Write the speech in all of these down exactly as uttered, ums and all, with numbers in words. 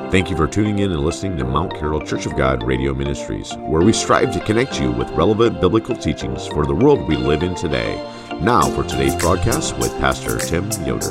Thank you for tuning in and listening to Mount Carroll Church of God Radio Ministries, where we strive to connect you with relevant biblical teachings for the world we live in today. Now for today's broadcast with Pastor Tim Yoder.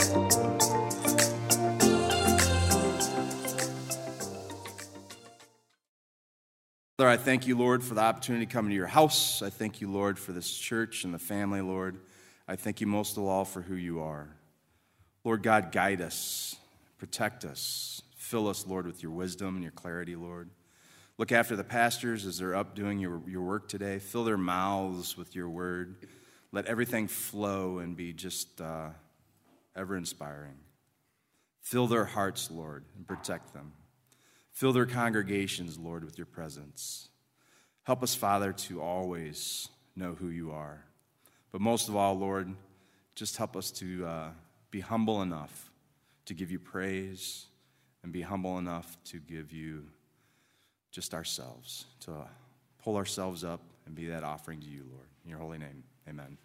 Father, I thank you, Lord, for the opportunity to come to your house. I thank you, Lord, for this church and the family, Lord. I thank you most of all for who you are. Lord God, guide us, protect us, fill us, Lord, with your wisdom and your clarity, Lord. Look after the pastors as they're up doing your, your work today. Fill their mouths with your word. Let everything flow and be just uh, ever-inspiring. Fill their hearts, Lord, and protect them. Fill their congregations, Lord, with your presence. Help us, Father, to always know who you are. But most of all, Lord, just help us to uh, be humble enough to give you praise and be humble enough to give you just ourselves, to pull ourselves up and be that offering to you, Lord. In your holy name, amen.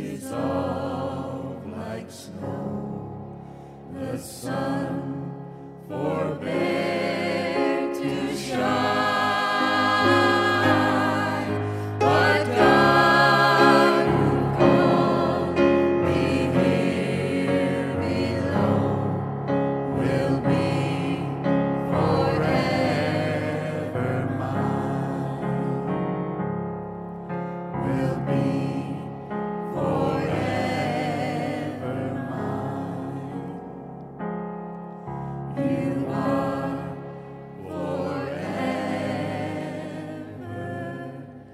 dissolve like snow. The sun forbear to shine. But God who called me here below will be forever mine. Will be forever mine. You are forever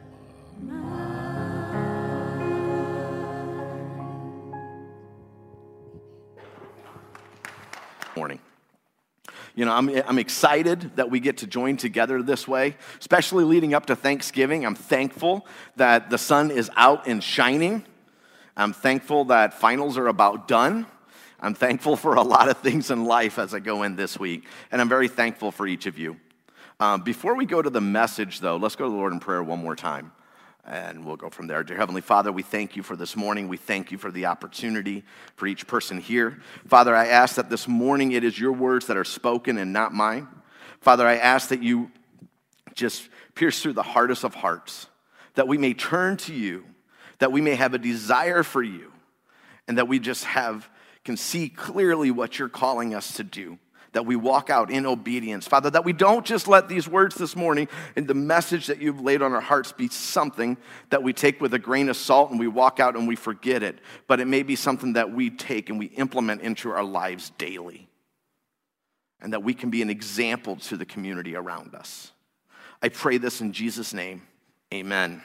Morning. You know, I'm, I'm excited that we get to join together this way, especially leading up to Thanksgiving. I'm thankful that the sun is out and shining. I'm thankful that finals are about done. I'm thankful for a lot of things in life as I go in this week, and I'm very thankful for each of you. Um, before we go to the message, though, let's go to the Lord in prayer one more time, and we'll go from there. Dear Heavenly Father, we thank you for this morning. We thank you for the opportunity for each person here. Father, I ask that this morning it is your words that are spoken and not mine. Father, I ask that you just pierce through the hardest of hearts, that we may turn to you, that we may have a desire for you, and that we just have can see clearly what you're calling us to do, that we walk out in obedience. Father, that we don't just let these words this morning and the message that you've laid on our hearts be something that we take with a grain of salt and we walk out and we forget it, but it may be something that we take and we implement into our lives daily, and that we can be an example to the community around us. I pray this in Jesus' name, amen.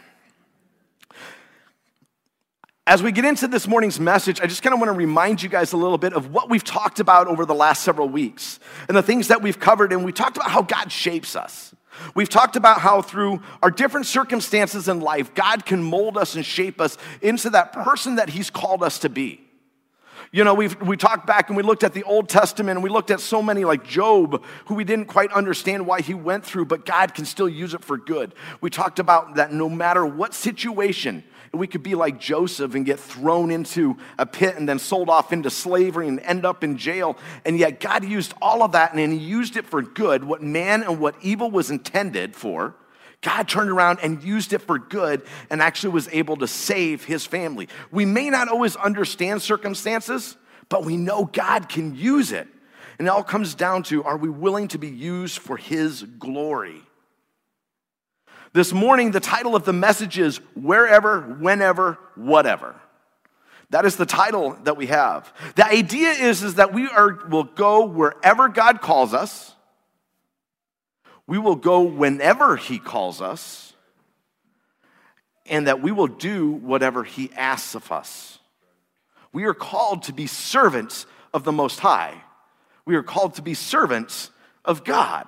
As we get into this morning's message, I just kind of want to remind you guys a little bit of what we've talked about over the last several weeks and the things that we've covered. And we talked about how God shapes us. We've talked about how through our different circumstances in life, God can mold us and shape us into that person that he's called us to be. You know, we've we talked back and we looked at the Old Testament and we looked at so many like Job, who we didn't quite understand why he went through, but God can still use it for good. We talked about that no matter what situation, we could be like Joseph and get thrown into a pit and then sold off into slavery and end up in jail. And yet God used all of that, and he used it for good. What man and what evil was intended for, God turned around and used it for good and actually was able to save his family. We may not always understand circumstances, but we know God can use it. And it all comes down to, are we willing to be used for his glory? This morning, the title of the message is Wherever, Whenever, Whatever. That is the title that we have. The idea is, is that we are will go wherever God calls us. We will go whenever he calls us. And that we will do whatever he asks of us. We are called to be servants of the Most High. We are called to be servants of God.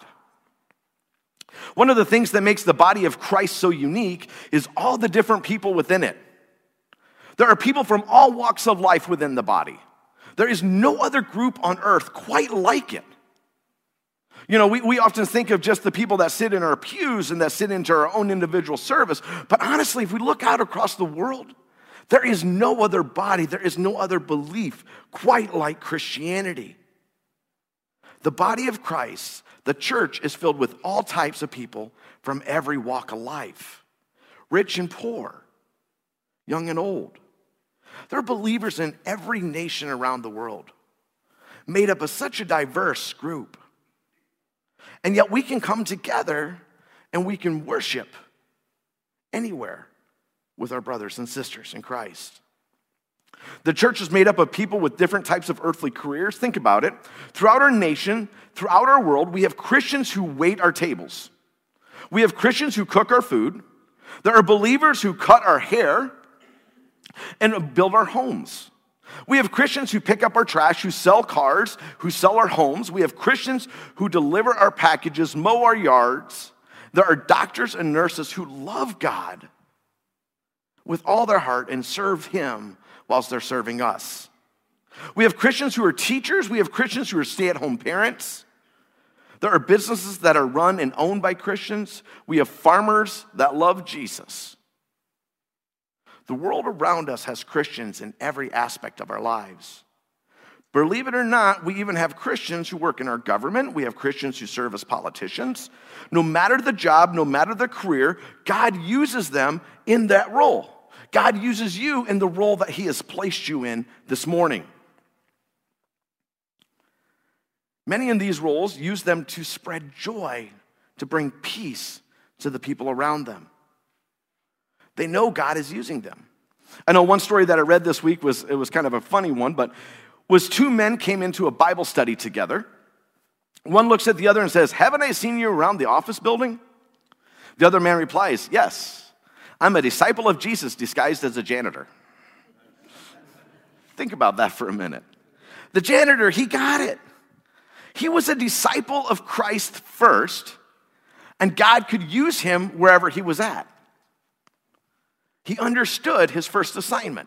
One of the things that makes the body of Christ so unique is all the different people within it. There are people from all walks of life within the body. There is no other group on earth quite like it. You know, we, we often think of just the people that sit in our pews and that sit into our own individual service. But honestly, if we look out across the world, there is no other body, there is no other belief quite like Christianity. The body of Christ, the church, is filled with all types of people from every walk of life, rich and poor, young and old. There are believers in every nation around the world, made up of such a diverse group. And yet we can come together and we can worship anywhere with our brothers and sisters in Christ. The church is made up of people with different types of earthly careers. Think about it. Throughout our nation, throughout our world, we have Christians who wait our tables. We have Christians who cook our food. There are believers who cut our hair and build our homes. We have Christians who pick up our trash, who sell cars, who sell our homes. We have Christians who deliver our packages, mow our yards. There are doctors and nurses who love God with all their heart and serve him whilst they're serving us. We have Christians who are teachers. We have Christians who are stay-at-home parents. There are businesses that are run and owned by Christians. We have farmers that love Jesus. The world around us has Christians in every aspect of our lives. Believe it or not, we even have Christians who work in our government. We have Christians who serve as politicians. No matter the job, no matter the career, God uses them in that role. God uses you in the role that he has placed you in this morning. Many in these roles use them to spread joy, to bring peace to the people around them. They know God is using them. I know one story that I read this week was, it was kind of a funny one, but was two men came into a Bible study together. One looks at the other and says, "Haven't I seen you around the office building?" The other man replies, "Yes, I'm a disciple of Jesus disguised as a janitor." Think about that for a minute. The janitor, he got it. He was a disciple of Christ first, and God could use him wherever he was at. He understood his first assignment.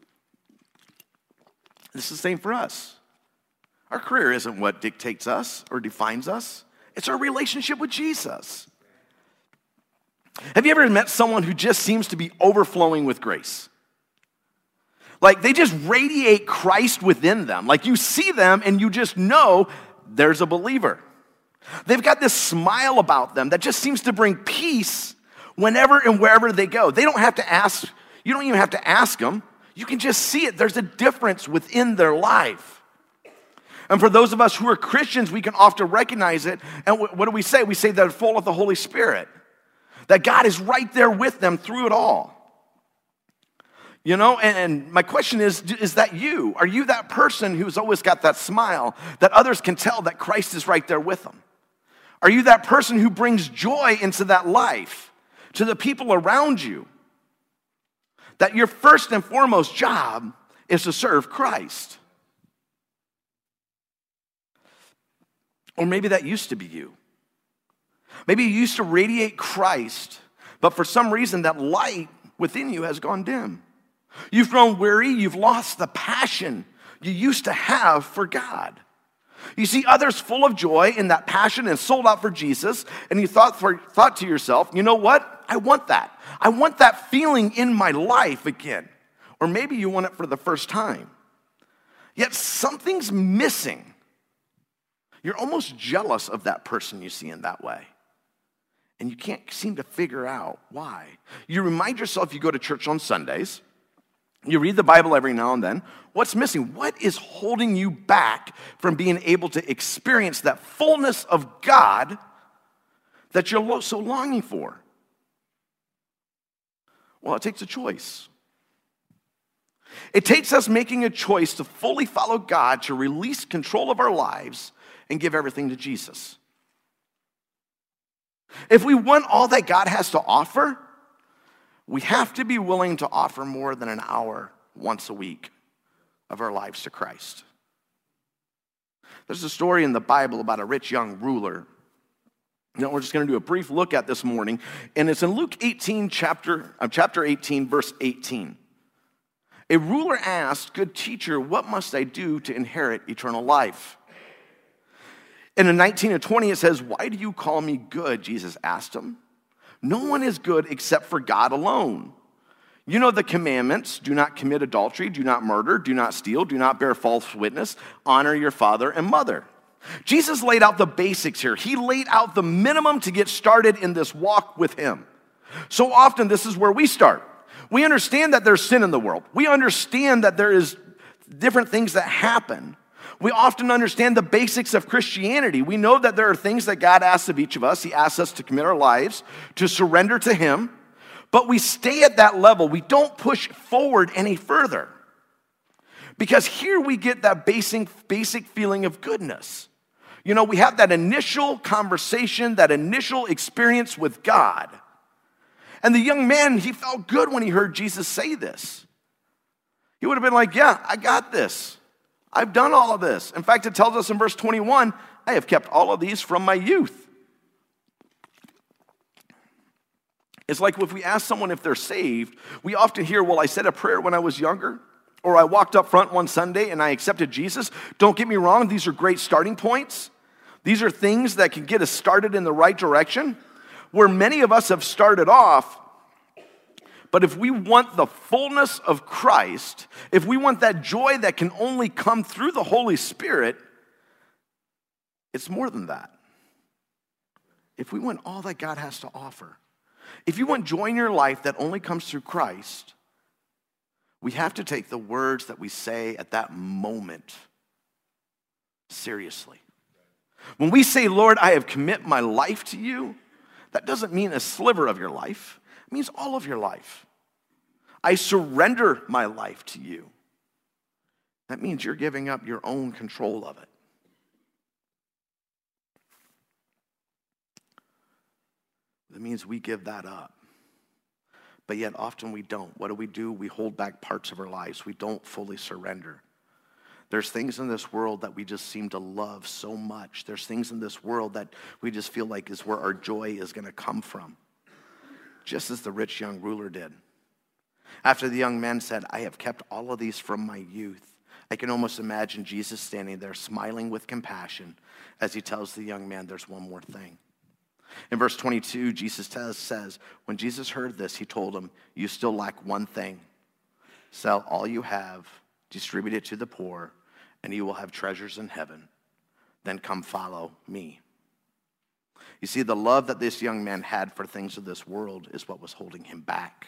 This is the same for us. Our career isn't what dictates us or defines us. It's our relationship with Jesus. Have you ever met someone who just seems to be overflowing with grace? Like they just radiate Christ within them. Like you see them and you just know there's a believer. They've got this smile about them that just seems to bring peace whenever and wherever they go. They don't have to ask, you don't even have to ask them. You can just see it. There's a difference within their life. And for those of us who are Christians, we can often recognize it. And what do we say? We say they're full of the Holy Spirit. That God is right there with them through it all. You know, and my question is, is that you? Are you that person who's always got that smile that others can tell that Christ is right there with them? Are you that person who brings joy into that life to the people around you? That your first and foremost job is to serve Christ. Or maybe that used to be you. Maybe you used to radiate Christ, but for some reason that light within you has gone dim. You've grown weary, you've lost the passion you used to have for God. You see others full of joy in that passion and sold out for Jesus, and you thought, for, thought to yourself, you know what? I want that. I want that feeling in my life again. Or maybe you want it for the first time. Yet something's missing. You're almost jealous of that person you see in that way. And you can't seem to figure out why. You remind yourself you go to church on Sundays. You read the Bible every now and then. What's missing? What is holding you back from being able to experience that fullness of God that you're so longing for? Well, it takes a choice. It takes us making a choice to fully follow God, to release control of our lives and give everything to Jesus. If we want all that God has to offer, we have to be willing to offer more than an hour once a week of our lives to Christ. There's a story in the Bible about a rich young ruler. Now we're just going to do a brief look at this morning, and it's in Luke eighteen, chapter, uh, chapter eighteen, verse eighteen. A ruler asked, "Good teacher, what must I do to inherit eternal life?" And in nineteen and twenty it says, "Why do you call me good?" Jesus asked him. "No one is good except for God alone. You know the commandments: do not commit adultery, do not murder, do not steal, do not bear false witness, honor your father and mother." Jesus laid out the basics here. He laid out the minimum to get started in this walk with him. So often this is where we start. We understand that there's sin in the world. We understand that there is different things that happen. We often understand the basics of Christianity. We know that there are things that God asks of each of us. He asks us to commit our lives, to surrender to him. But we stay at that level. We don't push forward any further. Because here we get that basic, basic feeling of goodness. You know, we have that initial conversation, that initial experience with God. And the young man, he felt good when he heard Jesus say this. He would have been like, yeah, I got this. I've done all of this. In fact, it tells us in verse twenty-one, I have kept all of these from my youth. It's like if we ask someone if they're saved, we often hear, well, I said a prayer when I was younger, or I walked up front one Sunday and I accepted Jesus. Don't get me wrong, these are great starting points. These are things that can get us started in the right direction. Where many of us have started off, But if we want the fullness of Christ, if we want that joy that can only come through the Holy Spirit, it's more than that. If we want all that God has to offer, if you want joy in your life that only comes through Christ, we have to take the words that we say at that moment seriously. When we say, Lord, I have commit my life to you, that doesn't mean a sliver of your life. It means all of your life. I surrender my life to you. That means you're giving up your own control of it. That means we give that up. But yet often we don't. What do we do? We hold back parts of our lives. We don't fully surrender. There's things in this world that we just seem to love so much. There's things in this world that we just feel like is where our joy is going to come from. Just as the rich young ruler did. After the young man said, I have kept all of these from my youth, I can almost imagine Jesus standing there smiling with compassion as he tells the young man there's one more thing. In verse twenty-two, Jesus tells, says, when Jesus heard this, he told him, you still lack one thing. Sell all you have, distribute it to the poor, and you will have treasures in heaven. Then come follow me. You see, the love that this young man had for things of this world is what was holding him back.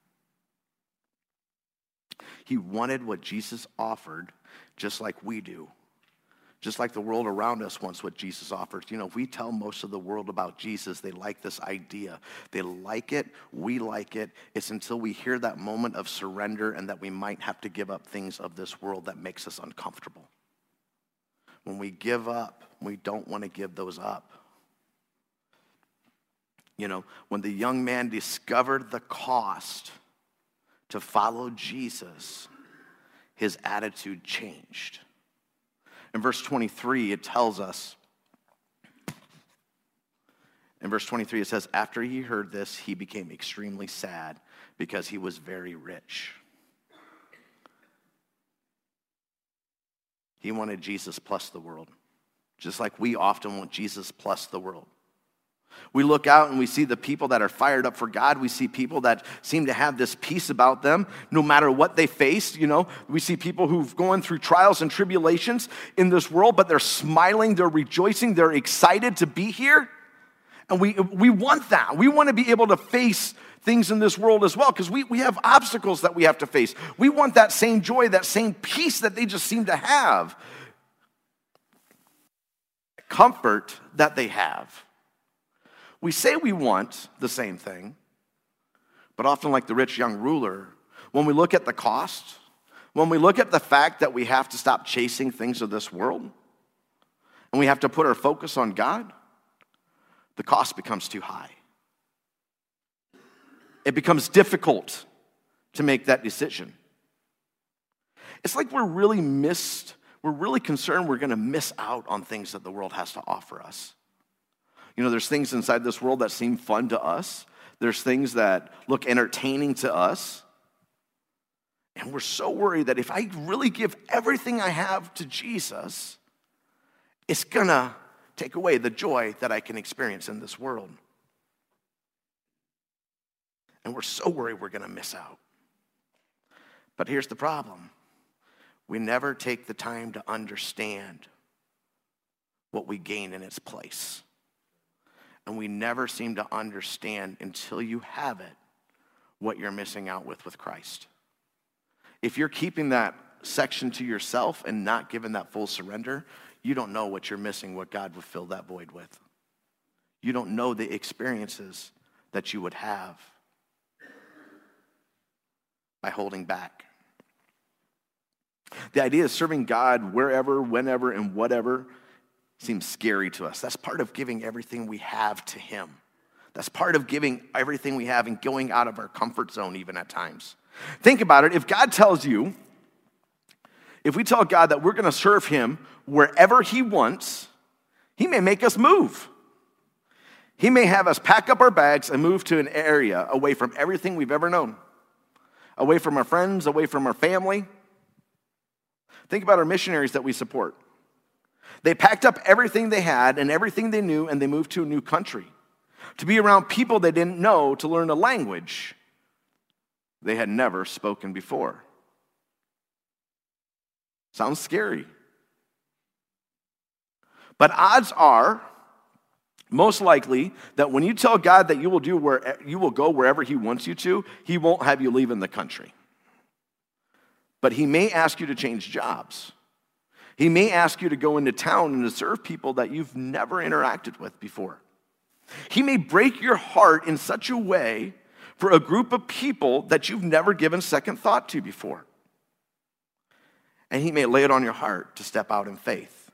He wanted what Jesus offered just like we do. Just like the world around us wants what Jesus offers. You know, if we tell most of the world about Jesus, they like this idea. They like it, we like it. It's until we hear that moment of surrender and that we might have to give up things of this world that makes us uncomfortable. When we give up, we don't want to give those up. You know, when the young man discovered the cost to follow Jesus, his attitude changed. In verse twenty-three, it tells us, in verse twenty-three, it says, after he heard this, he became extremely sad because he was very rich. He wanted Jesus plus the world, just like we often want Jesus plus the world. We look out and we see the people that are fired up for God. We see people that seem to have this peace about them no matter what they face. You know, we see people who've gone through trials and tribulations in this world, but they're smiling, they're rejoicing, they're excited to be here. And we we want that. We want to be able to face things in this world as well because we, we have obstacles that we have to face. We want that same joy, that same peace that they just seem to have. Comfort that they have. We say we want the same thing, but often like the rich young ruler, when we look at the cost, when we look at the fact that we have to stop chasing things of this world, and we have to put our focus on God, the cost becomes too high. It becomes difficult to make that decision. It's like we're really missed, we're really concerned we're going to miss out on things that the world has to offer us. You know, there's things inside this world that seem fun to us. There's things that look entertaining to us. And we're so worried that if I really give everything I have to Jesus, it's going to take away the joy that I can experience in this world. And we're so worried we're going to miss out. But here's the problem. We never take the time to understand what we gain in its place. And we never seem to understand until you have it what you're missing out with with Christ. If you're keeping that section to yourself and not giving that full surrender, you don't know what you're missing, what God would fill that void with. You don't know the experiences that you would have by holding back. The idea of serving God wherever, whenever, and whatever seems scary to us. That's part of giving everything we have to him. That's part of giving everything we have and going out of our comfort zone even at times. Think about it. If God tells you, if we tell God that we're going to serve him wherever he wants, he may make us move. He may have us pack up our bags and move to an area away from everything we've ever known, away from our friends, away from our family. Think about our missionaries that we support. They packed up everything they had and everything they knew, and they moved to a new country to be around people they didn't know, to learn a language. they had never spoken before. Sounds scary. But odds are, most likely, that when you tell God that you will do where you will go wherever he wants you to, he won't have you leave in the country. But he may ask you to change jobs. He may ask you to go into town and to serve people that you've never interacted with before. He may break your heart in such a way for a group of people that you've never given second thought to before. And he may lay it on your heart to step out in faith.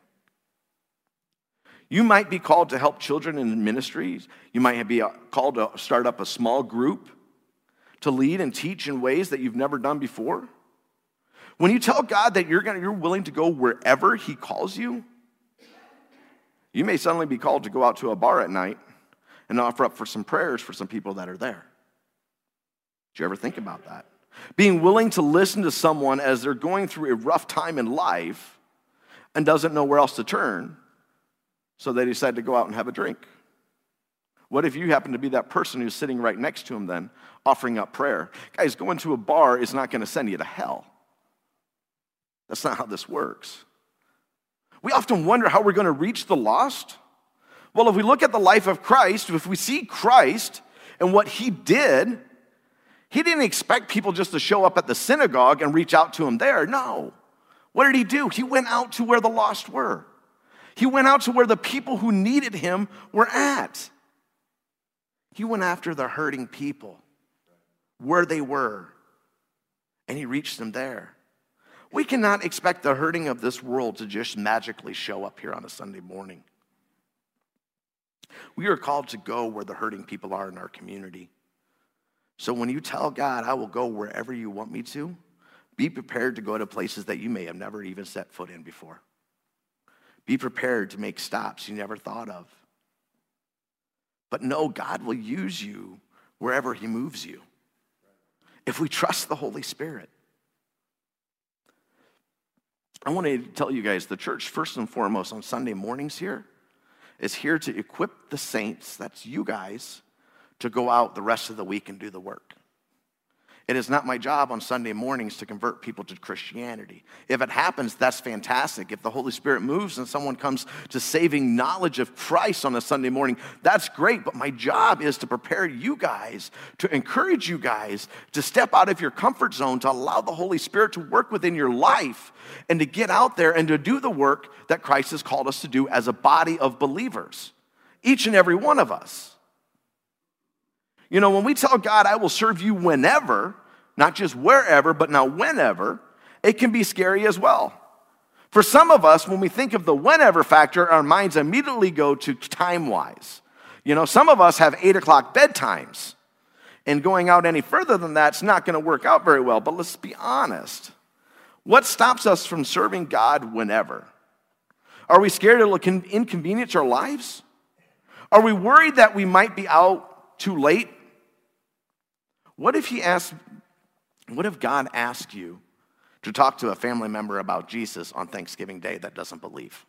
You might be called to help children in ministries. You might be called to start up a small group, to lead and teach in ways that you've never done before. When you tell God that you're gonna, you're willing to go wherever he calls you, you may suddenly be called to go out to a bar at night and offer up for some prayers for some people that are there. Did you ever think about that? Being willing to listen to someone as they're going through a rough time in life and doesn't know where else to turn, so they decide to go out and have a drink. What if you happen to be that person who's sitting right next to him then, offering up prayer? Guys, going to a bar is not going to send you to hell. That's not how this works. We often wonder how we're going to reach the lost. Well, if we look at the life of Christ, if we see Christ and what he did, he didn't expect people just to show up at the synagogue and reach out to him there. No. What did he do? He went out to where the lost were. He went out to where the people who needed him were at. He went after the hurting people, where they were, and he reached them there. We cannot expect the hurting of this world to just magically show up here on a Sunday morning. We are called to go where the hurting people are in our community. So when you tell God, I will go wherever you want me to, be prepared to go to places that you may have never even set foot in before. Be prepared to make stops you never thought of. But know God will use you wherever he moves you, if we trust the Holy Spirit. I want to tell you guys, the church, first and foremost, on Sunday mornings here, is here to equip the saints, that's you guys, to go out the rest of the week and do the work. It is not my job on Sunday mornings to convert people to Christianity. If it happens, that's fantastic. If the Holy Spirit moves and someone comes to saving knowledge of Christ on a Sunday morning, that's great. But my job is to prepare you guys, to encourage you guys to step out of your comfort zone, to allow the Holy Spirit to work within your life and to get out there and to do the work that Christ has called us to do as a body of believers, each and every one of us. You know, when we tell God, I will serve you whenever, not just wherever, but now whenever, it can be scary as well. For some of us, when we think of the whenever factor, our minds immediately go to time-wise. You know, some of us have eight o'clock bedtimes, and going out any further than that's not going to work out very well. But let's be honest. What stops us from serving God whenever? Are we scared it'll inconvenience our lives? Are we worried that we might be out too late? What if he asked, what if God asked you to talk to a family member about Jesus on Thanksgiving Day that doesn't believe?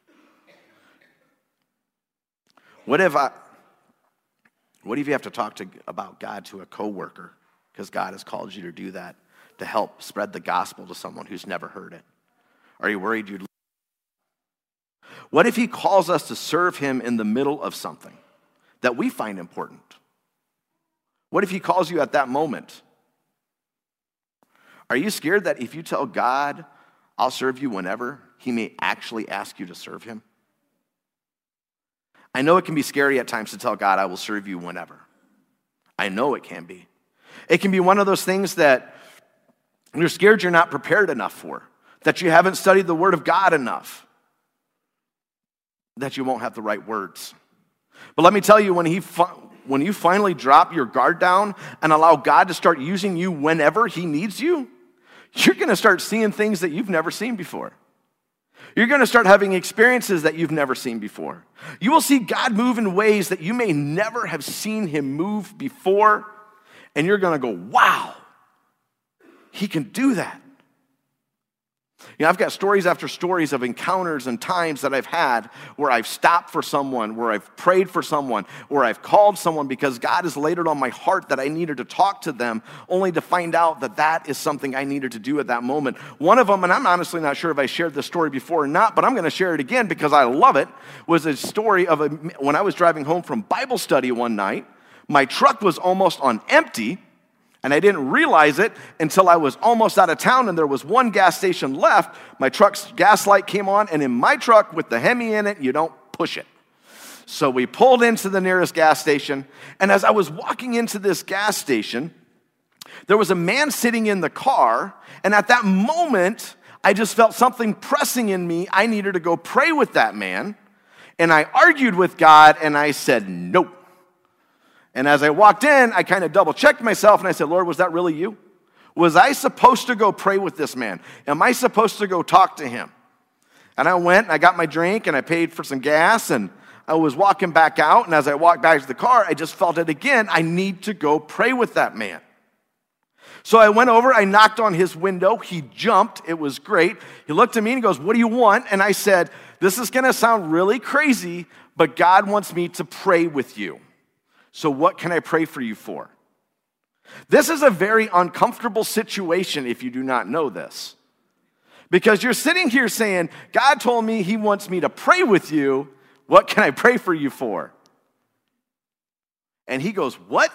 What if I, what if you have to talk to, about God to a coworker because God has called you to do that, to help spread the gospel to someone who's never heard it? Are you worried you'd? What if he calls us to serve him in the middle of something that we find important? What if he calls you at that moment? Are you scared that if you tell God, I'll serve you whenever, he may actually ask you to serve him? I know it can be scary at times to tell God, I will serve you whenever. I know it can be. It can be one of those things that you're scared you're not prepared enough for, that you haven't studied the Word of God enough, that you won't have the right words. But let me tell you, when he when you finally drop your guard down and allow God to start using you whenever he needs you, you're going to start seeing things that you've never seen before. You're going to start having experiences that you've never seen before. You will see God move in ways that you may never have seen him move before, and you're going to go, wow, he can do that. You know, I've got stories after stories of encounters and times that I've had where I've stopped for someone, where I've prayed for someone, where I've called someone because God has laid it on my heart that I needed to talk to them, only to find out that that is something I needed to do at that moment. One of them, and I'm honestly not sure if I shared this story before or not, but I'm going to share it again because I love it, was a story of a, when I was driving home from Bible study one night. My truck was almost on empty, and I didn't realize it until I was almost out of town and there was one gas station left. My truck's gas light came on, and in my truck with the Hemi in it, you don't push it. So we pulled into the nearest gas station, and as I was walking into this gas station, there was a man sitting in the car, and at that moment, I just felt something pressing in me. I needed to go pray with that man, and I argued with God, and I said, nope. And as I walked in, I kind of double-checked myself, and I said, Lord, was that really you? Was I supposed to go pray with this man? Am I supposed to go talk to him? And I went, and I got my drink, and I paid for some gas, and I was walking back out, and as I walked back to the car, I just felt it again. I need to go pray with that man. So I went over, I knocked on his window. He jumped. It was great. He looked at me and he goes, what do you want? And I said, this is going to sound really crazy, but God wants me to pray with you. So what can I pray for you for? This is a very uncomfortable situation if you do not know this. Because you're sitting here saying, God told me he wants me to pray with you. What can I pray for you for? And he goes, what?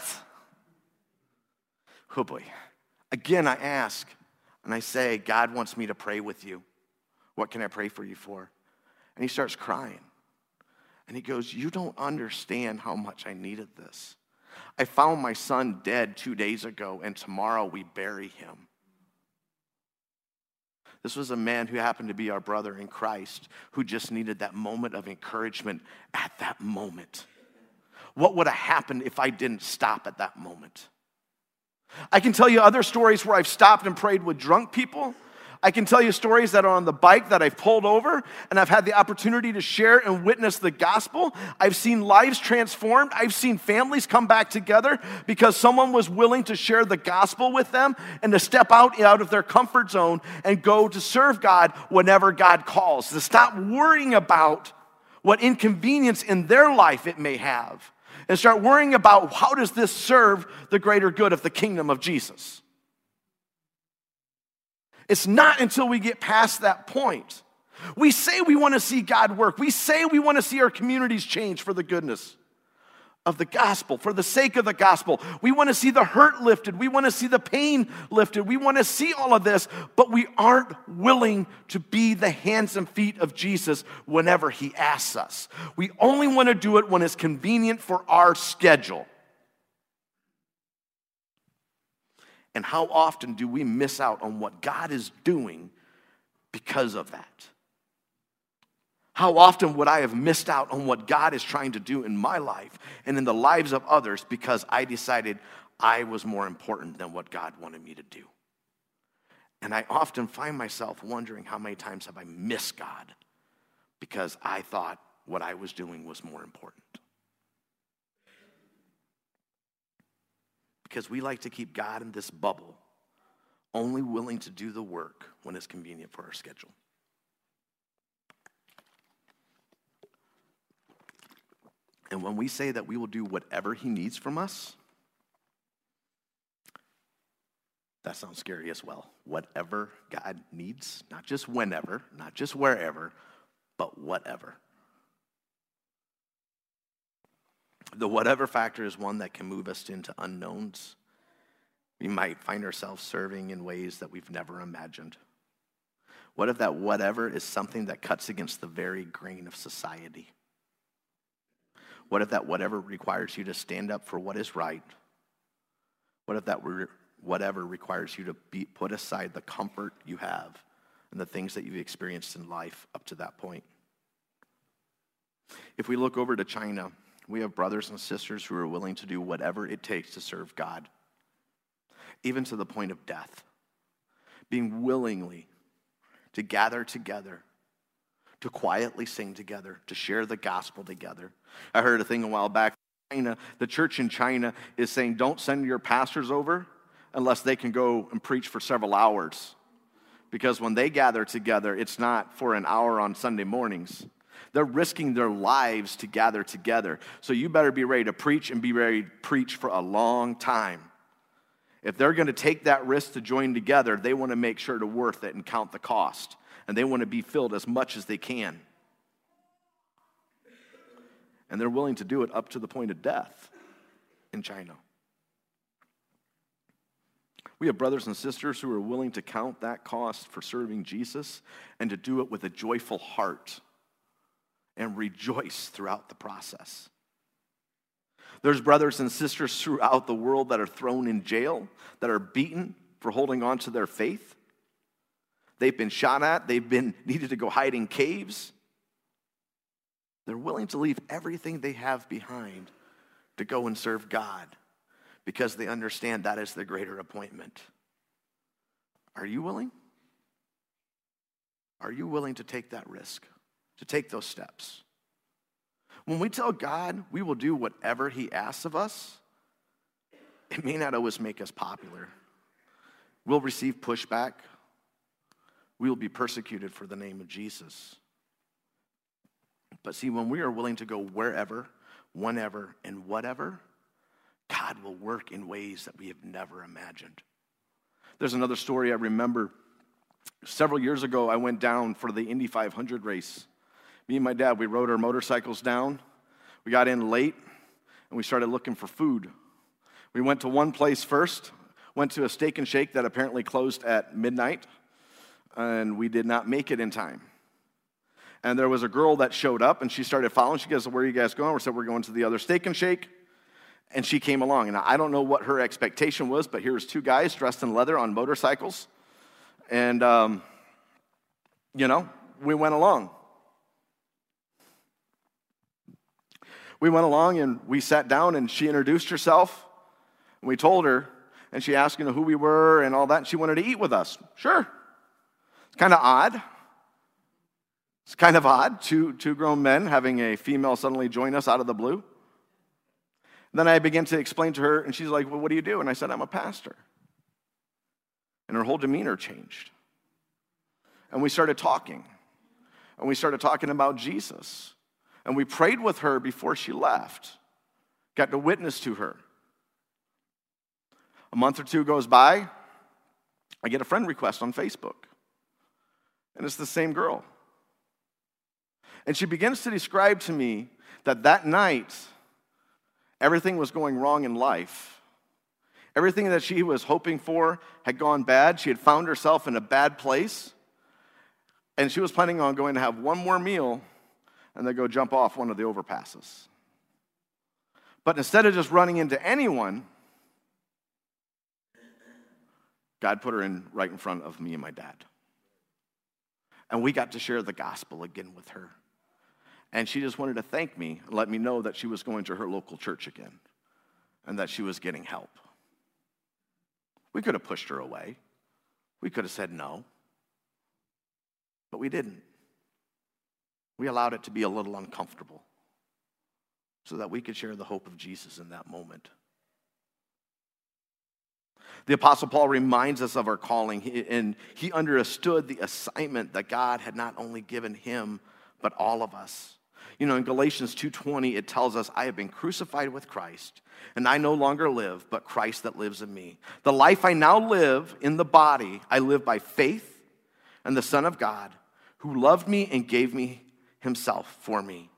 Oh boy. Again, I ask, and I say, God wants me to pray with you. What can I pray for you for? And he starts crying. And he goes, you don't understand how much I needed this. I found my son dead two days ago, and tomorrow we bury him. This was a man who happened to be our brother in Christ, who just needed that moment of encouragement at that moment. What would have happened if I didn't stop at that moment? I can tell you other stories where I've stopped and prayed with drunk people. I can tell you stories that are on the bike that I've pulled over, and I've had the opportunity to share and witness the gospel. I've seen lives transformed. I've seen families come back together because someone was willing to share the gospel with them and to step out, out of their comfort zone and go to serve God whenever God calls, to stop worrying about what inconvenience in their life it may have and start worrying about how does this serve the greater good of the kingdom of Jesus. It's not until we get past that point. We say we want to see God work. We say we want to see our communities change for the goodness of the gospel, for the sake of the gospel. We want to see the hurt lifted. We want to see the pain lifted. We want to see all of this, but we aren't willing to be the hands and feet of Jesus whenever he asks us. We only want to do it when it's convenient for our schedule. And how often do we miss out on what God is doing because of that? How often would I have missed out on what God is trying to do in my life and in the lives of others because I decided I was more important than what God wanted me to do? And I often find myself wondering how many times have I missed God because I thought what I was doing was more important. Because we like to keep God in this bubble, only willing to do the work when it's convenient for our schedule. And when we say that we will do whatever he needs from us, that sounds scary as well. Whatever God needs, not just whenever, not just wherever, but whatever. The whatever factor is one that can move us into unknowns. We might find ourselves serving in ways that we've never imagined. What if that whatever is something that cuts against the very grain of society? What if that whatever requires you to stand up for what is right? What if that whatever requires you to be, put aside the comfort you have and the things that you've experienced in life up to that point? If we look over to China, we have brothers and sisters who are willing to do whatever it takes to serve God, even to the point of death, being willingly to gather together, to quietly sing together, to share the gospel together. I heard a thing a while back. China, the church in China is saying, don't send your pastors over unless they can go and preach for several hours, because when they gather together, it's not for an hour on Sunday mornings. They're risking their lives to gather together. So you better be ready to preach and be ready to preach for a long time. If they're going to take that risk to join together, they want to make sure to worth it and count the cost. And they want to be filled as much as they can. And they're willing to do it up to the point of death in China. We have brothers and sisters who are willing to count that cost for serving Jesus and to do it with a joyful heart and rejoice throughout the process. There's brothers and sisters throughout the world that are thrown in jail, that are beaten for holding on to their faith. They've been shot at. They've been needed to go hide in caves. They're willing to leave everything they have behind to go and serve God because they understand that is the greater appointment. Are you willing? Are you willing to take that risk, to take those steps? When we tell God we will do whatever he asks of us, it may not always make us popular. We'll receive pushback. We will be persecuted for the name of Jesus. But see, when we are willing to go wherever, whenever, and whatever, God will work in ways that we have never imagined. There's another story I remember. Several years ago, I went down for the Indy five hundred race. Me and my dad, we rode our motorcycles down. We got in late, and we started looking for food. We went to one place first, went to a Steak and Shake that apparently closed at midnight, and we did not make it in time. And there was a girl that showed up, and she started following. She goes, "Where are you guys going?" We said, "We're going to the other Steak and Shake." And she came along. And I don't know what her expectation was, but here was two guys dressed in leather on motorcycles. And, um, you know, we went along. We went along, and we sat down, and she introduced herself. And we told her, and she asked, you know, who we were and all that. And she wanted to eat with us. Sure. It's kind of odd. It's kind of odd, two, two grown men having a female suddenly join us out of the blue. And then I began to explain to her, and she's like, well, what do you do? And I said, I'm a pastor. And her whole demeanor changed. And we started talking. And we started talking about Jesus. And we prayed with her before she left. Got to witness to her. A month or two goes by. I get a friend request on Facebook. And it's the same girl. And she begins to describe to me that that night, everything was going wrong in life. Everything that she was hoping for had gone bad. She had found herself in a bad place. And she was planning on going to have one more meal and then go jump off one of the overpasses. But instead of just running into anyone, God put her in right in front of me and my dad. And we got to share the gospel again with her. And she just wanted to thank me and let me know that she was going to her local church again and that she was getting help. We could have pushed her away. We could have said no. But we didn't. We allowed it to be a little uncomfortable so that we could share the hope of Jesus in that moment. The Apostle Paul reminds us of our calling, and he understood the assignment that God had not only given him, but all of us. You know, in Galatians two twenty, it tells us, I have been crucified with Christ, and I no longer live, but Christ that lives in me. The life I now live in the body, I live by faith in the Son of God, who loved me and gave me himself for me.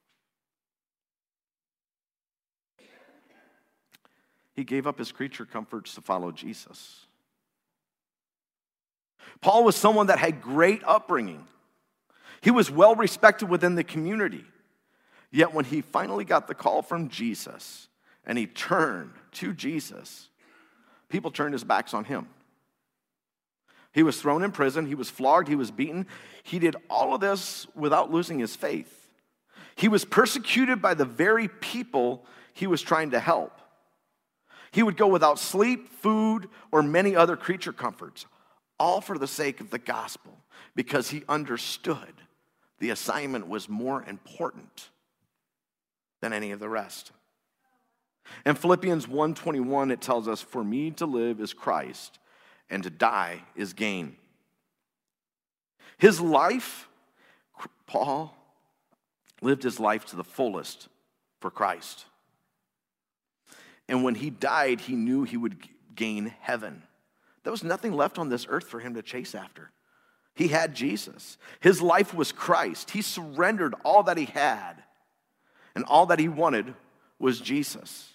He gave up his creature comforts to follow Jesus. Paul was someone that had great upbringing. He was well respected within the community. Yet when he finally got the call from Jesus and he turned to Jesus, people turned his backs on him. He was thrown in prison. He was flogged. He was beaten. He did all of this without losing his faith. He was persecuted by the very people he was trying to help. He would go without sleep, food, or many other creature comforts, all for the sake of the gospel, because he understood the assignment was more important than any of the rest. In Philippians one twenty-one, it tells us, for me to live is Christ, and to die is gain. His life, Paul lived his life to the fullest for Christ. And when he died, he knew he would gain heaven. There was nothing left on this earth for him to chase after. He had Jesus. His life was Christ. He surrendered all that he had, and all that he wanted was Jesus.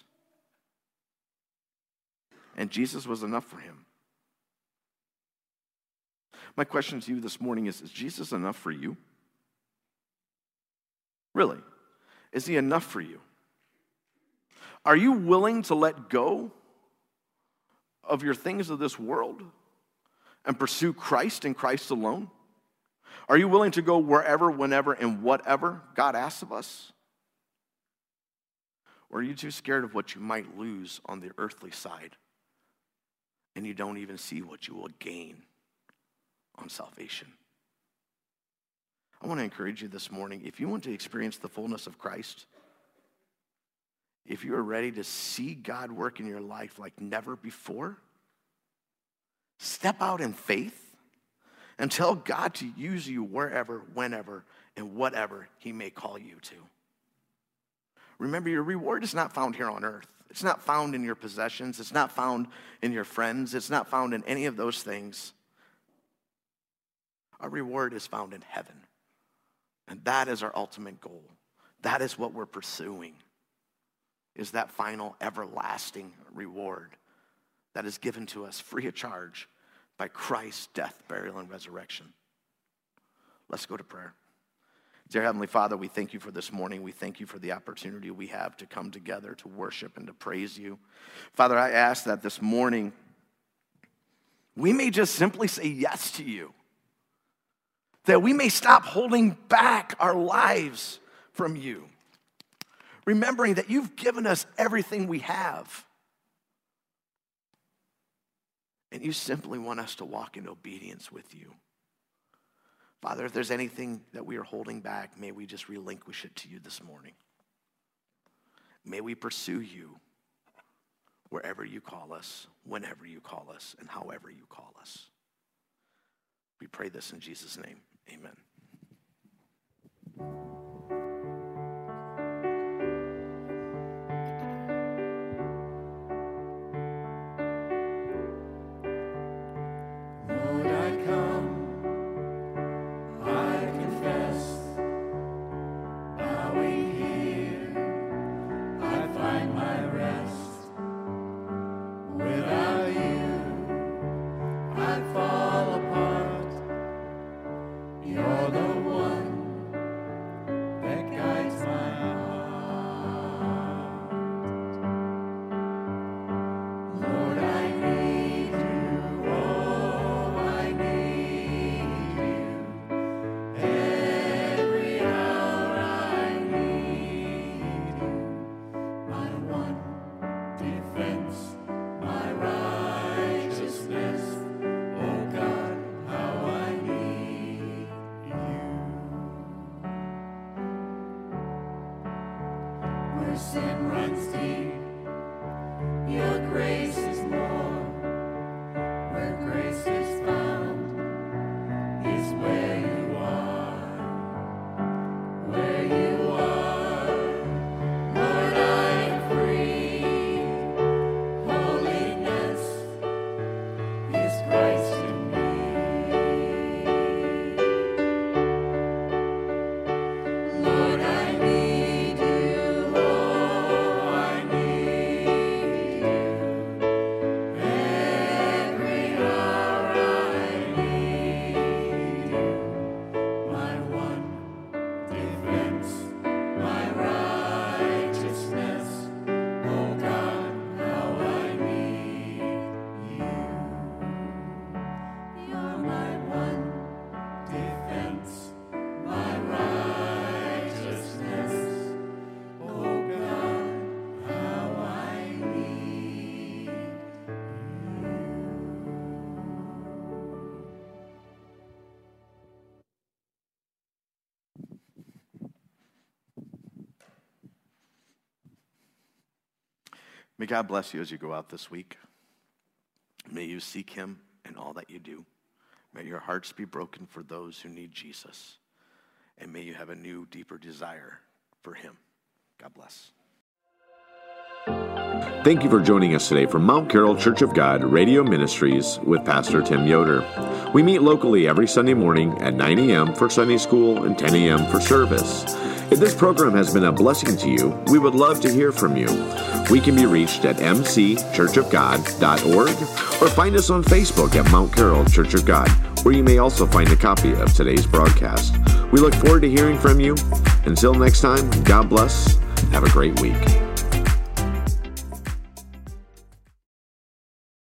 And Jesus was enough for him. My question to you this morning is, is Jesus enough for you? Really? Is he enough for you? Are you willing to let go of your things of this world and pursue Christ and Christ alone? Are you willing to go wherever, whenever, and whatever God asks of us? Or are you too scared of what you might lose on the earthly side, and you don't even see what you will gain on salvation? I want to encourage you this morning, if you want to experience the fullness of Christ, if you are ready to see God work in your life like never before, step out in faith and tell God to use you wherever, whenever, and whatever he may call you to. Remember, your reward is not found here on earth. It's not found in your possessions. It's not found in your friends. It's not found in any of those things. Our reward is found in heaven. And that is our ultimate goal. That is what we're pursuing, is that final everlasting reward that is given to us free of charge by Christ's death, burial, and resurrection. Let's go to prayer. Dear Heavenly Father, we thank you for this morning. We thank you for the opportunity we have to come together to worship and to praise you. Father, I ask that this morning we may just simply say yes to you, that we may stop holding back our lives from you, remembering that you've given us everything we have, and you simply want us to walk in obedience with you. Father, if there's anything that we are holding back, may we just relinquish it to you this morning. May we pursue you wherever you call us, whenever you call us, and however you call us. We pray this in Jesus' name. Amen. Lord, I come, I confess, bowing here, I find my rest. Without you, I fall apart. You're the one that guides my heart. Lord, I need you, oh, I need you. Every hour I need you. My one defense, my righteousness. Oh God, how I need you. Where sin runs deep, your grace is more. Where grace is found is where you are. Where you are, Lord, I am free. Holiness is Christ in me. Lord, I need you, oh, I need you. Every hour I need you. My one defense, my righteousness. Oh God, how I need you. You're my one defense, my righteousness. Oh God, how I need you. May God bless you as you go out this week. May you seek him in all that you do. May your hearts be broken for those who need Jesus. And may you have a new, deeper desire for him. God bless. Thank you for joining us today from Mount Carroll Church of God Radio Ministries with Pastor Tim Yoder. We meet locally every Sunday morning at nine a.m. for Sunday school and ten a.m. for service. If this program has been a blessing to you, we would love to hear from you. We can be reached at m c church of god dot org or find us on Facebook at Mount Carroll Church of God, where you may also find a copy of today's broadcast. We look forward to hearing from you. Until next time, God bless. Have a great week.